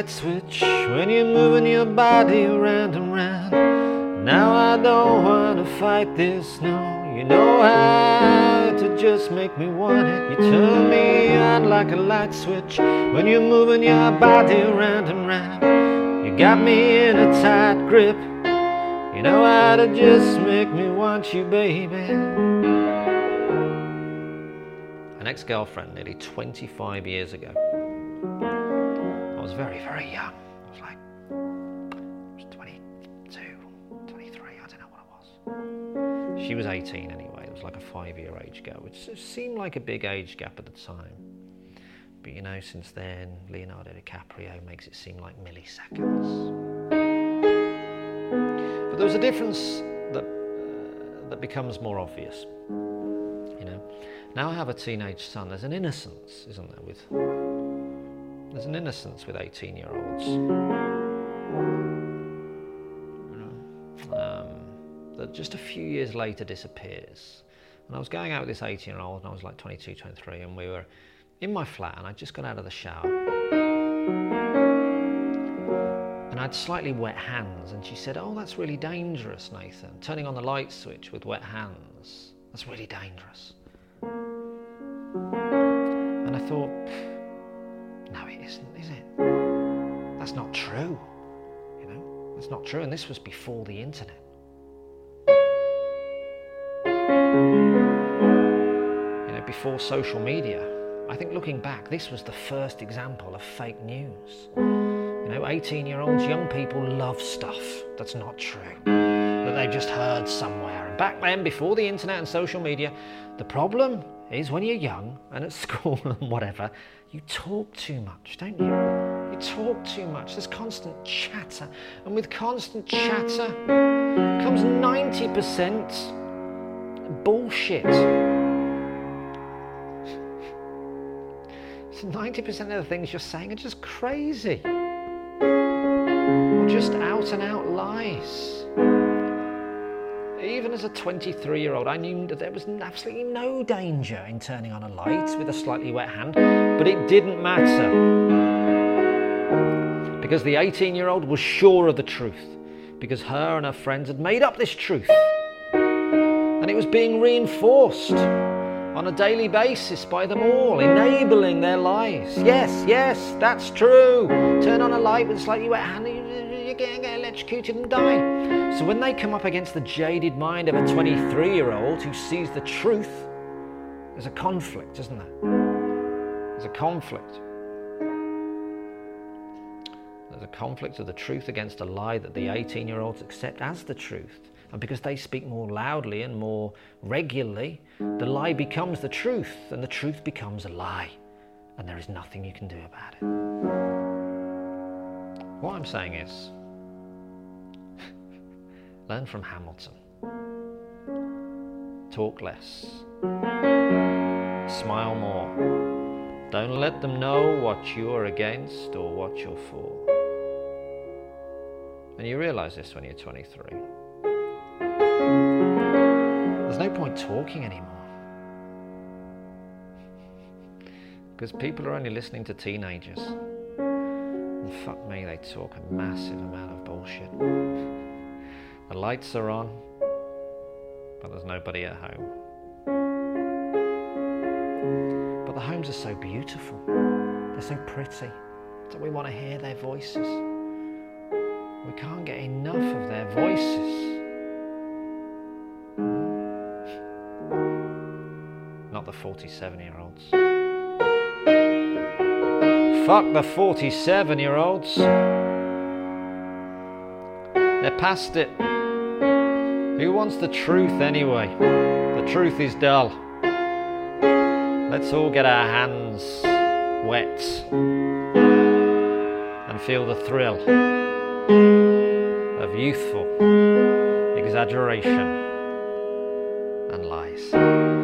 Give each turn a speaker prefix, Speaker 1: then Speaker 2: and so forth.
Speaker 1: light switch when you're moving your body round and round. Now I don't want to fight this, no. You know how to just make me want it. You turn me on like a light switch when you're moving your body round and round. You got me in a tight grip. You know how to just make me want you, baby. An ex-girlfriend nearly 25 years ago. I was very, very young. I was 22, 23, I don't know what I was. She was 18 anyway. It was like a 5-year age gap, which seemed like a big age gap at the time. But you know, since then, Leonardo DiCaprio makes it seem like milliseconds. But there was a difference that becomes more obvious. You know, now I have a teenage son. There's an innocence, isn't there? There's an innocence with 18-year-olds. That just a few years later disappears. And I was going out with this 18-year-old, and I was like 22, 23, and we were in my flat, and I'd just got out of the shower. And I had slightly wet hands, and she said, "Oh, that's really dangerous, Nathan. Turning on the light switch with wet hands, that's really dangerous." And I thought, no, it isn't, is it? That's not true. You know, that's not true. And this was before the internet. You know, before social media. I think looking back, this was the first example of fake news. You know, 18-year-olds, young people love stuff that's not true, that they've just heard somewhere. And back then, before the internet and social media, the problem is when you're young and at school and whatever, you talk too much, don't you? You talk too much. There's constant chatter. And with constant chatter comes 90% bullshit. 90% of the things you're saying are just crazy. Or just out and out lies. Even as a 23-year-old, I knew that there was absolutely no danger in turning on a light with a slightly wet hand, but it didn't matter. Because the 18-year-old was sure of the truth. Because her and her friends had made up this truth. And it was being reinforced on a daily basis by them all, enabling their lies. Yes, that's true. Turn on a light with a slightly wet hand, you're going to get electrocuted and die. So when they come up against the jaded mind of a 23-year-old who sees the truth, there's a conflict, isn't there? There's a conflict. There's a conflict of the truth against a lie that the 18-year-olds accept as the truth. And because they speak more loudly and more regularly, the lie becomes the truth, and the truth becomes a lie. And there is nothing you can do about it. What I'm saying is, learn from Hamilton. Talk less. Smile more. Don't let them know what you're against or what you're for. And you realize this when you're 23. There's no point talking anymore. Because people are only listening to teenagers. And fuck me, they talk a massive amount of bullshit. The lights are on, but there's nobody at home. But the homes are so beautiful. They're so pretty. Don't we want to hear their voices? We can't get enough of their voices. Not the 47-year-olds. Fuck the 47-year-olds. They're past it. Who wants the truth anyway? The truth is dull. Let's all get our hands wet and feel the thrill of youthful exaggeration and lies.